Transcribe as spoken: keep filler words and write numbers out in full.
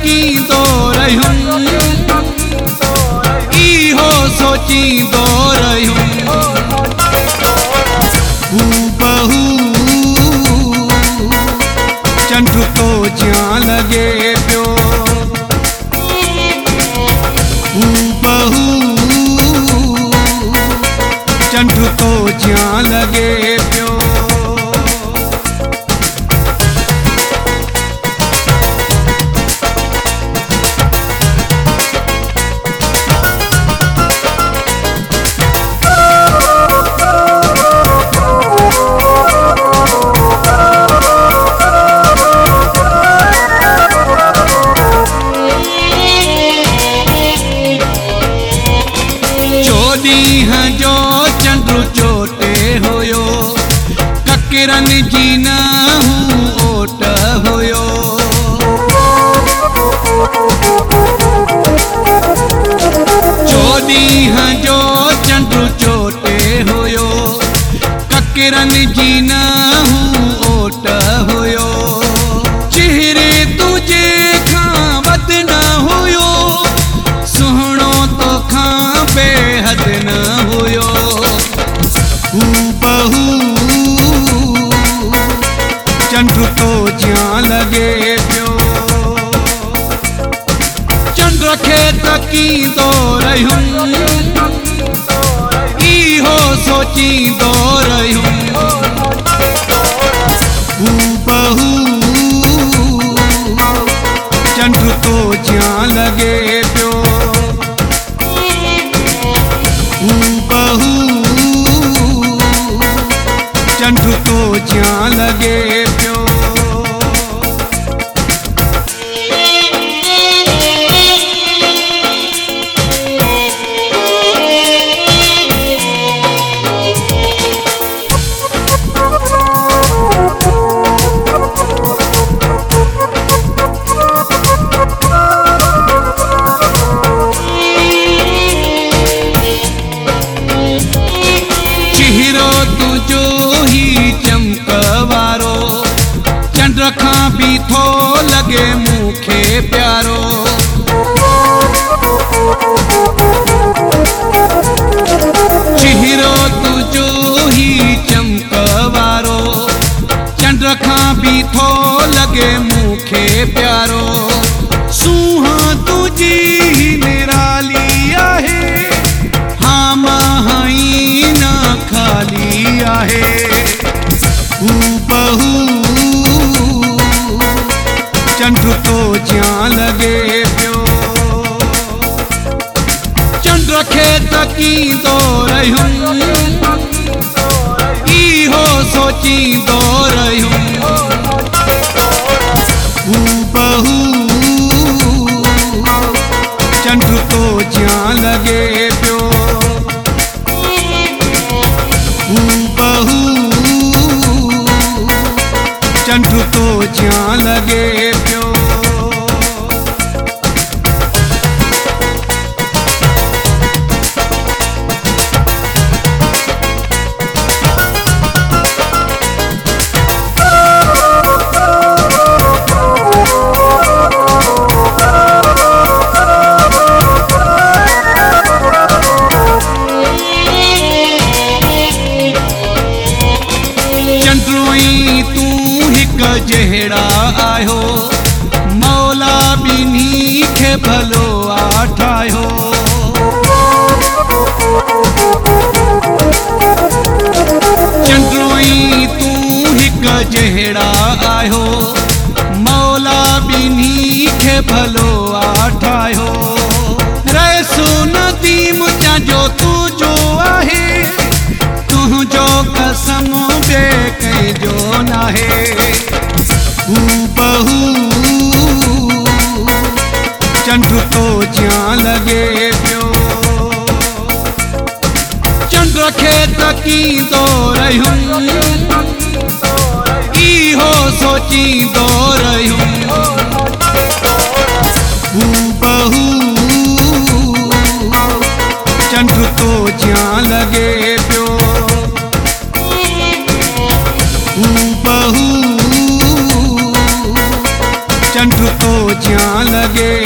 तकींदो रहियुमि, इहो सोचींदो रहियुमि। हू बहू चंड तो ज्यां लगे पियो, हू बहू चंड तो ज्यां लगे पियो। ॾींहं जो चंड चोटे हुयो, ककिरन जी न हू ओट हुयो। ॾींहं जो चंड चोटे हुयो, ककिरन जी न हू ओट हुयो। चेहरे तुझे खां वध न हुयो, सुहिणो तोखां बेहद न हुयो। हू बहू चंड तो ज्यां लगे पियो, चंड खे तकींदो रहियुमि, इहो सोचींदो रहियुमि। हू बहू चंड तो ज्यां लगे पियो, हू बहू चंड तो ज्यां लगे पियो। चंड खां भी थो लगे मूंखे प्यारो, चेहरो तुझो ही चमक वारो। चंड खां भी थो लगे मूंखे प्यारो, सूंह तुझी निराली आहे, हाँ मां ई न खाली आहे। हू बहू चंड तो ज्यां लगे पियो, चंड खे तकींदो रहियुमि, इहो सोचींदो रहियुमि। हू बहू चंड तो ज्यां लगे पियो, हू बहू चंड तो ज्यां लगे पियो। चंडुई तू हिक जहिड़ा आयो, मौला ॿिन्ही खे भलो आ ठाहियो। चंडुई तू हिक जहिड़ा आयो, मौला ॿिन्ही खे भलो आ ठाहियो। रहिसो नदीम जो तुझो आहे, तुझो कसम बे कंहिंजो नाहे। हू बहू चंड तो ज्यां लगे पियो, चंड खे तकींदो रहियुमि, इहो सोचींदो रहियुमि। हू बहू चंड तो ज्यां लगे पियो, हू बहू चंड तो ज्यां लगे।